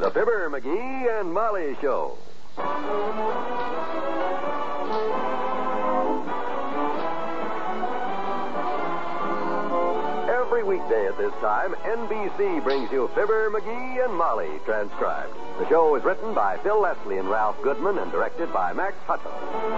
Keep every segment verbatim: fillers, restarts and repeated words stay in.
The Fibber, McGee, and Molly Show. Every weekday at this time, N B C brings you Fibber, McGee, and Molly, transcribed. The show is written by Phil Leslie and Ralph Goodman and directed by Max Hutto.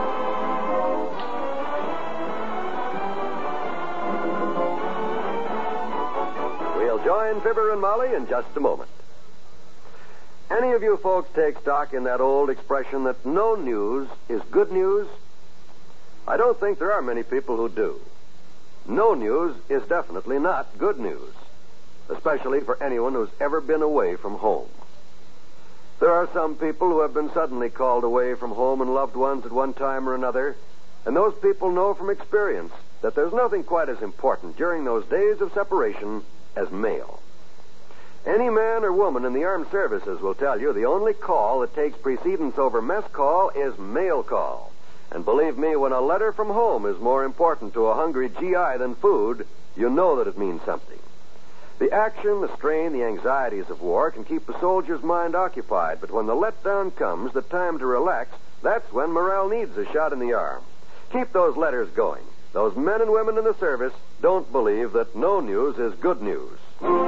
We'll join Fibber and Molly in just a moment. Any of you folks take stock in that old expression that no news is good news? I don't think there are many people who do. No news is definitely not good news, especially for anyone who's ever been away from home. There are some people who have been suddenly called away from home and loved ones at one time or another, and those people know from experience that there's nothing quite as important during those days of separation as mail. Any man or woman in the armed services will tell you the only call that takes precedence over mess call is mail call. And believe me, when a letter from home is more important to a hungry G I than food, you know that it means something. The action, the strain, the anxieties of war can keep the soldier's mind occupied, but when the letdown comes, the time to relax, that's when morale needs a shot in the arm. Keep those letters going. Those men and women in the service don't believe that no news is good news.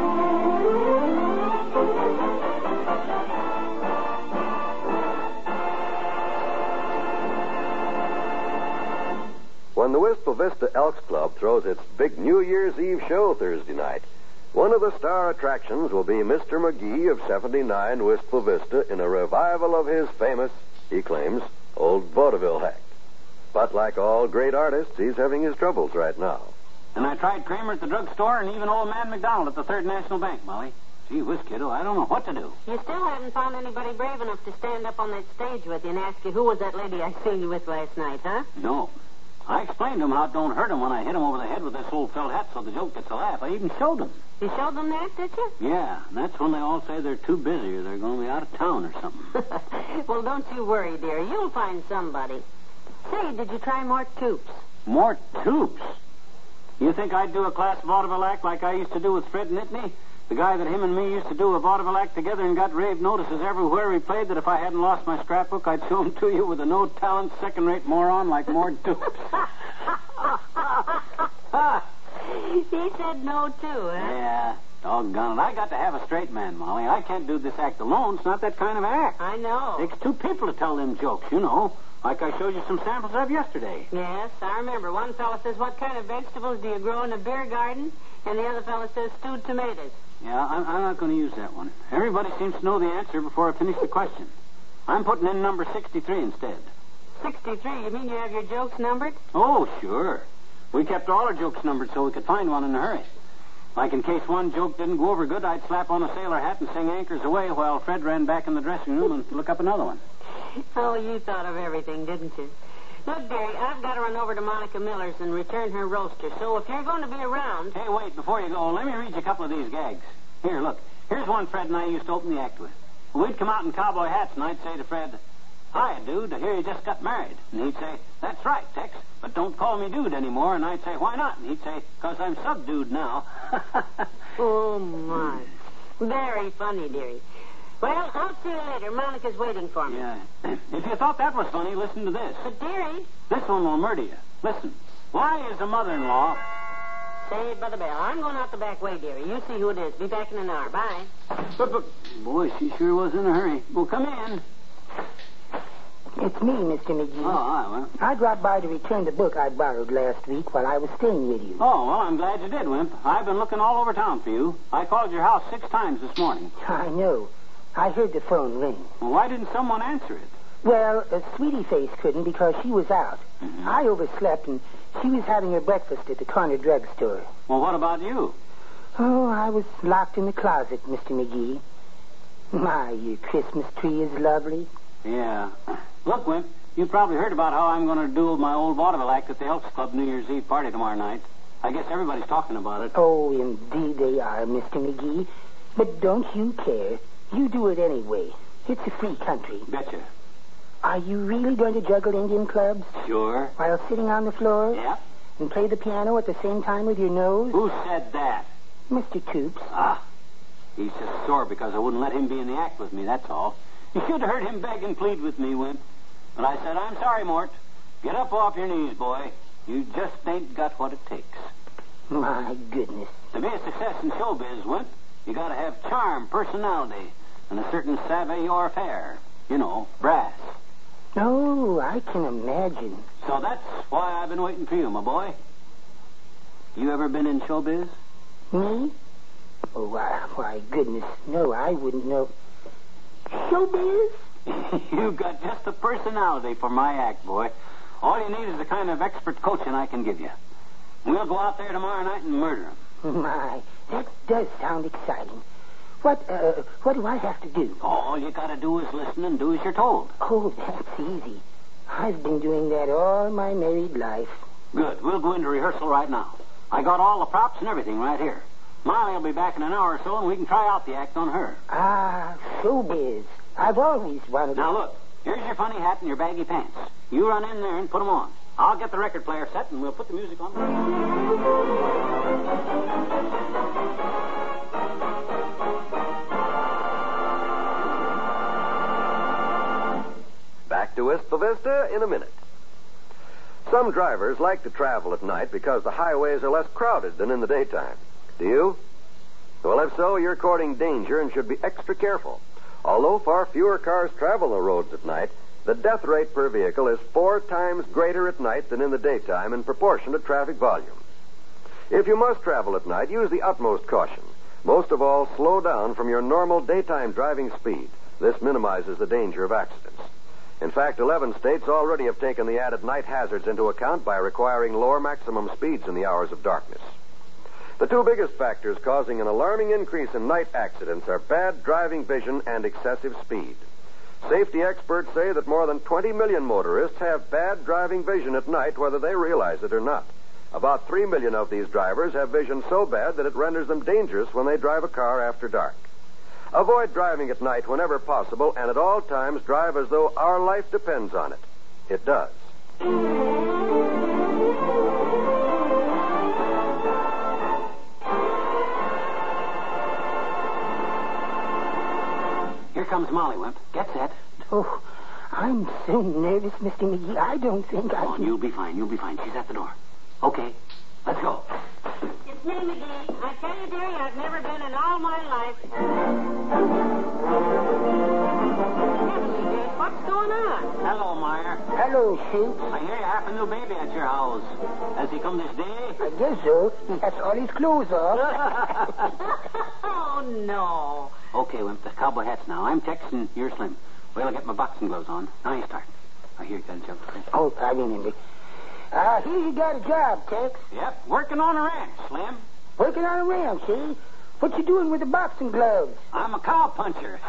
When the Wistful Vista Elks Club throws its big New Year's Eve show Thursday night, one of the star attractions will be Mister McGee of seventy-nine Wistful Vista in a revival of his famous, he claims, old vaudeville act. But like all great artists, he's having his troubles right now. And I tried Kramer at the drugstore and even old man McDonald at the Third National Bank, Molly. Gee whiz, kiddo, I don't know what to do. You still haven't found anybody brave enough to stand up on that stage with you and ask you who was that lady I seen you with last night, huh? No. I explained to him how it don't hurt him when I hit him over the head with this old felt hat so the joke gets a laugh. I even showed him. You showed them that, did you? Yeah, and that's when they all say they're too busy or they're going to be out of town or something. Well, don't you worry, dear. You'll find somebody. Say, did you try more tubes? More tubes? You think I'd do a class vaudeville act like I used to do with Fred Nittany? The guy that him and me used to do a vaudeville act together and got rave notices everywhere he played that if I hadn't lost my scrapbook, I'd show him to you with a no-talent, second-rate moron like Mort Dukes. He said no, too, huh? Yeah, doggone it. I got to have a straight man, Molly. I can't do this act alone. It's not that kind of act. I know. It takes two people to tell them jokes, you know. Like I showed you some samples of yesterday. Yes, I remember. One fellow says, what kind of vegetables do you grow in a beer garden? And the other fellow says, stewed tomatoes. Yeah, I'm, I'm not going to use that one. Everybody seems to know the answer before I finish the question. I'm putting in number sixty-three instead. sixty-three? You mean you have your jokes numbered? Oh, sure. We kept all our jokes numbered so we could find one in a hurry. Like in case one joke didn't go over good, I'd slap on a sailor hat and sing Anchors Away while Fred ran back in the dressing room and look up another one. Oh, you thought of everything, didn't you? Look, Derry, I've got to run over to Monica Miller's and return her roaster. So if you're going to be around... Hey, wait, before you go, let me read you a couple of these gags. Here, look. Here's one Fred and I used to open the act with. We'd come out in cowboy hats, and I'd say to Fred, "Hi, dude, I hear you just got married." And he'd say, "That's right, Tex, but don't call me dude anymore." And I'd say, "Why not?" And he'd say, "Because I'm subdued now." Oh, my. Very funny, dearie. Well, I'll see you later. Monica's waiting for me. Yeah. If you thought that was funny, listen to this. But, dearie... This one will murder you. Listen. Why is a mother-in-law... Saved by the bell. I'm going out the back way, dearie. You see who it is. Be back in an hour. Bye. But, but, boy, she sure was in a hurry. Well, come in. It's me, Mister McGee. Oh, hi, well. I dropped by to return the book I borrowed last week while I was staying with you. Oh, well, I'm glad you did, Wimp. I've been looking all over town for you. I called your house six times this morning. I know. I heard the phone ring. Well, why didn't someone answer it? Well, uh, Sweetie Face couldn't because she was out. Mm-hmm. I overslept, and she was having her breakfast at the corner drugstore. Well, what about you? Oh, I was locked in the closet, Mister McGee. My, your Christmas tree is lovely. Yeah. Look, Wimp, you probably heard about how I'm going to do my old vaudeville act at the Elks Club New Year's Eve party tomorrow night. I guess everybody's talking about it. Oh, indeed they are, Mister McGee. But don't you care. You do it anyway. It's a free country. Betcha. Are you really going to juggle Indian clubs? Sure. While sitting on the floor? Yeah. And play the piano at the same time with your nose? Who said that? Mister Toops. Ah. He's just sore because I wouldn't let him be in the act with me, that's all. You should have heard him beg and plead with me, Wimp. But I said, I'm sorry, Mort. Get up off your knees, boy. You just ain't got what it takes. My goodness. To be a success in showbiz, Wimp, you gotta have charm, personality, and a certain savoir-faire. You know, brass. Oh, I can imagine. So that's why I've been waiting for you, my boy. You ever been in showbiz? Me? Oh, why, why, goodness, no, I wouldn't know. Showbiz? You've got just the personality for my act, boy. All you need is the kind of expert coaching I can give you. We'll go out there tomorrow night and murder him. My, that does sound exciting. What, uh, what do I have to do? All you gotta do is listen and do as you're told. Oh, that's easy. I've been doing that all my married life. Good. We'll go into rehearsal right now. I got all the props and everything right here. Molly will be back in an hour or so, and we can try out the act on her. Ah, showbiz. I've always wanted to... Now, look. Here's your funny hat and your baggy pants. You run in there and put them on. I'll get the record player set, and we'll put the music on. Back to Wistful Vista in a minute. Some drivers like to travel at night because the highways are less crowded than in the daytime. Do you? Well, if so, you're courting danger and should be extra careful. Although far fewer cars travel the roads at night, the death rate per vehicle is four times greater at night than in the daytime in proportion to traffic volume. If you must travel at night, use the utmost caution. Most of all, slow down from your normal daytime driving speed. This minimizes the danger of accidents. In fact, eleven states already have taken the added night hazards into account by requiring lower maximum speeds in the hours of darkness. The two biggest factors causing an alarming increase in night accidents are bad driving vision and excessive speed. Safety experts say that more than twenty million motorists have bad driving vision at night, whether they realize it or not. About three million of these drivers have vision so bad that it renders them dangerous when they drive a car after dark. Avoid driving at night whenever possible, and at all times drive as though our life depends on it. It does. Here comes Molly, Wimp. Get set. Oh, I'm so nervous, Mister McGee. I don't think I Come on, can... you'll be fine. You'll be fine. She's at the door. Okay, let's go. It's me, McGee. I tell you, dearie, I've never been in all my life. Heavenly days, what's going on? Hello, Meyer. Hello, Shoots. I hear you have a new baby at your house. Has he come this day? I guess so. He has all his clothes off. Oh, no. Okay, Wimp, the cowboy hat's now. I'm Tex and you're Slim. Well, I'll get my boxing gloves on. Now you start. I hear you got a joke. Oh, I remember. Ah, uh, here you got a job, Tex. Yep, working on a ranch, Slim. Working on a ranch, eh? What you doing with the boxing gloves? I'm a cow puncher.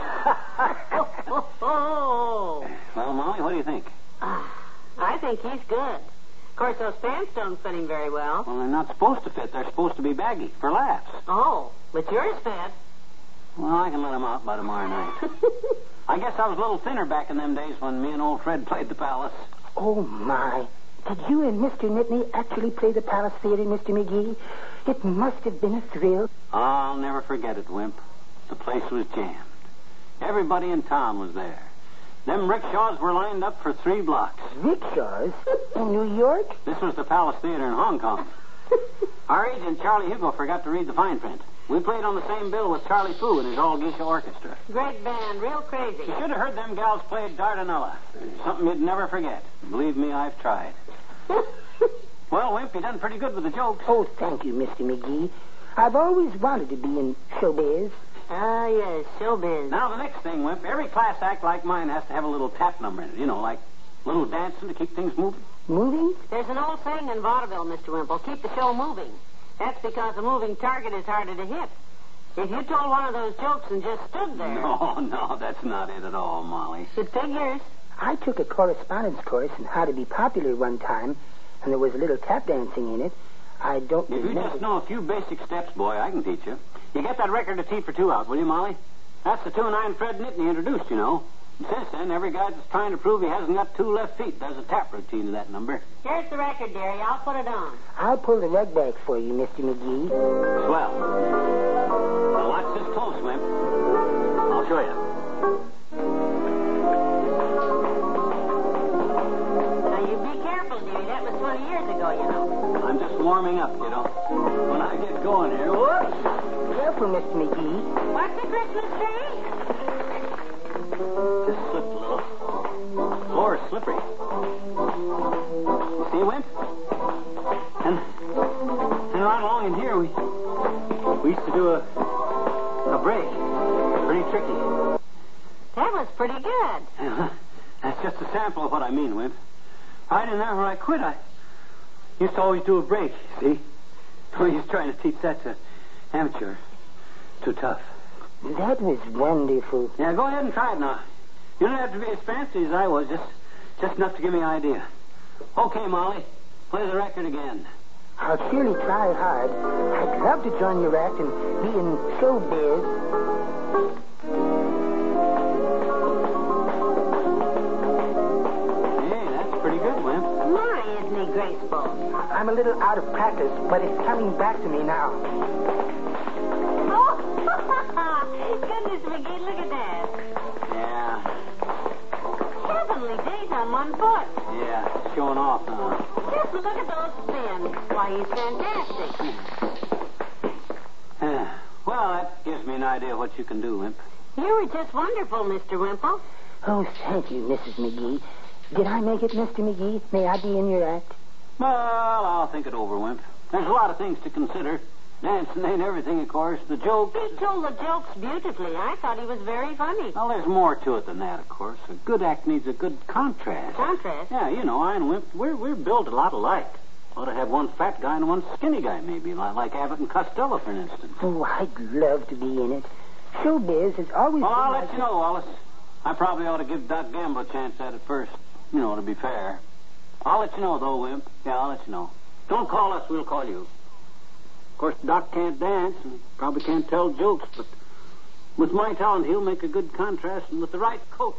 Oh. Well, Molly, what do you think? Uh, I think he's good. Of course, those pants don't fit him very well. Well, they're not supposed to fit. They're supposed to be baggy for laughs. Oh, but yours fit. Well, I can let him out by tomorrow night. I guess I was a little thinner back in them days when me and old Fred played the Palace. Oh, my. Did you and Mister Nittany actually play the Palace Theater, Mister McGee? It must have been a thrill. I'll never forget it, Wimp. The place was jammed. Everybody in town was there. Them rickshaws were lined up for three blocks. Rickshaws? In New York? This was the Palace Theater in Hong Kong. Our agent, Charlie Hugo, forgot to read the fine print. We played on the same bill with Charlie Fu and his All Geisha Orchestra. Great band, real crazy. You should have heard them gals play Dardanella. Something you'd never forget. Believe me, I've tried. Well, Wimp, you done pretty good with the jokes. Oh, thank you, Mister McGee. I've always wanted to be in showbiz. Ah, yes, showbiz. Now, the next thing, Wimp, every class act like mine has to have a little tap number in it. You know, like a little dancing to keep things moving. Moving? There's an old saying in vaudeville, Mister Wimple, keep the show moving. That's because a moving target is harder to hit. If you told one of those jokes and just stood there... No, no, that's not it at all, Molly. It figures. I took a correspondence course on how to be popular one time, and there was a little tap dancing in it. I don't If you remember... just know a few basic steps, boy, I can teach you. You get that record of T for Two out, will you, Molly? That's the tune I and Fred Nittany introduced, you know. And since then, every guy that's trying to prove he hasn't got two left feet does a tap routine to that number. Here's the record, dearie. I'll put it on. I'll pull the rug back for you, Mister McGee. Swell. Now watch this close, Wimp. I'll show you. Now, you be careful, dearie. That was twenty years ago, you know. I'm just warming up, you know. When I get going here, whoops. Careful, Mister McGee. What's the Christmas tree? Just slipped a little. Floor is slippery. You see, Wimp? And, and right along in here, we we used to do a a break. Pretty tricky. That was pretty good. Uh, that's just a sample of what I mean, Wimp. Right in there where I quit, I used to always do a break, see? We was trying to teach that to amateur. Too tough. That was wonderful. Yeah, go ahead and try it now. You don't have to be as fancy as I was, just just enough to give me an idea. Okay, Molly, play the record again. I'll surely try hard. I'd love to join your act and be in showbiz. Hey, that's pretty good, Wimp. My, isn't he graceful? I'm a little out of practice, but it's coming back to me now. Oh, goodness, McGee, look at that. Yeah, Heavenly days on one foot. yeah, showing off, huh? Just look at those spins. Why, he's fantastic. Yeah. Well, that gives me an idea of what you can do, Wimp. You were just wonderful, Mister Wimple. Oh, thank you, Missus McGee. Did I make it, Mister McGee? May I be in your act? Well, I'll think it over, Wimp. There's a lot of things to consider. Dancing ain't everything, of course. The jokes. He told the jokes beautifully. I thought he was very funny. Well, there's more to it than that, of course. A good act needs a good contrast. Contrast? Yeah, you know, I and Wimp, we're, we're built a lot alike. Ought to have one fat guy and one skinny guy, maybe, like, like Abbott and Costello, for instance. Oh, I'd love to be in it. Showbiz has always Well, been I'll my- let you know, Wallace. I probably ought to give Doc Gamble a chance at it first, you know, to be fair. I'll let you know, though, Wimp. Yeah, I'll let you know. Don't call us, we'll call you. Of course, Doc can't dance and probably can't tell jokes, but with my talent, he'll make a good contrast, and with the right coach.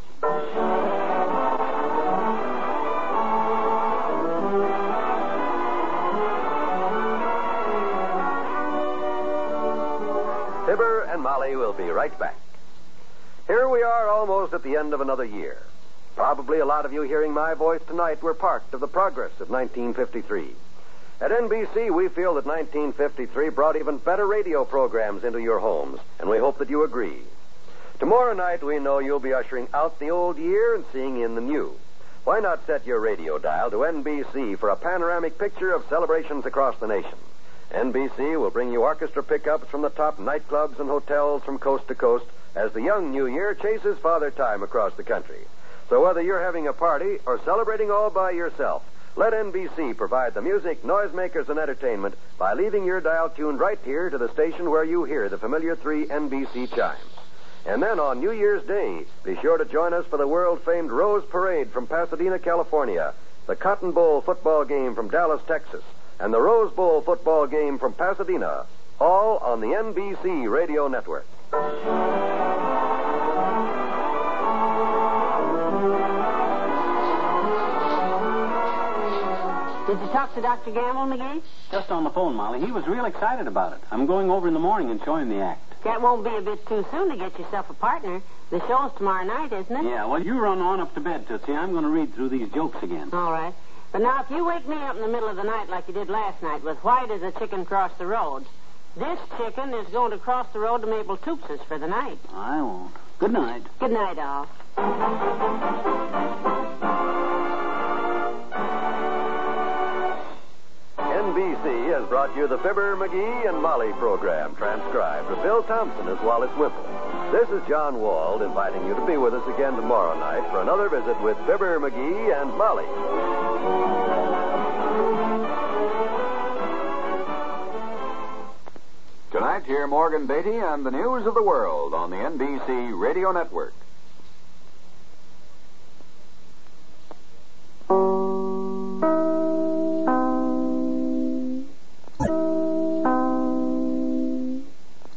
Fibber and Molly will be right back. Here we are almost at the end of another year. Probably a lot of you hearing my voice tonight were part of the progress of nineteen fifty-three. At N B C, we feel that nineteen fifty-three brought even better radio programs into your homes, and we hope that you agree. Tomorrow night, we know you'll be ushering out the old year and seeing in the new. Why not set your radio dial to N B C for a panoramic picture of celebrations across the nation? N B C will bring you orchestra pickups from the top nightclubs and hotels from coast to coast as the young New Year chases Father Time across the country. So whether you're having a party or celebrating all by yourself, let N B C provide the music, noisemakers, and entertainment by leaving your dial tuned right here to the station where you hear the familiar three N B C chimes. And then on New Year's Day, be sure to join us for the world-famed Rose Parade from Pasadena, California, the Cotton Bowl football game from Dallas, Texas, and the Rose Bowl football game from Pasadena, all on the N B C Radio Network. Did you talk to Doctor Gamble, McGee? Just on the phone, Molly. He was real excited about it. I'm going over in the morning and showing the act. That won't be a bit too soon to get yourself a partner. The show's tomorrow night, isn't it? Yeah, well, you run on up to bed, Tootsie. I'm going to read through these jokes again. All right. But now, if you wake me up in the middle of the night like you did last night with white as a chicken cross the road, this chicken is going to cross the road to Maple Toops's for the night. I won't. Good night. Good night, all. N B C has brought you the Fibber, McGee, and Molly program, transcribed with Bill Thompson as Wallace Wimple. This is John Wald inviting you to be with us again tomorrow night for another visit with Fibber, McGee, and Molly. Tonight, hear Morgan Beatty and the news of the world on the N B C Radio Network.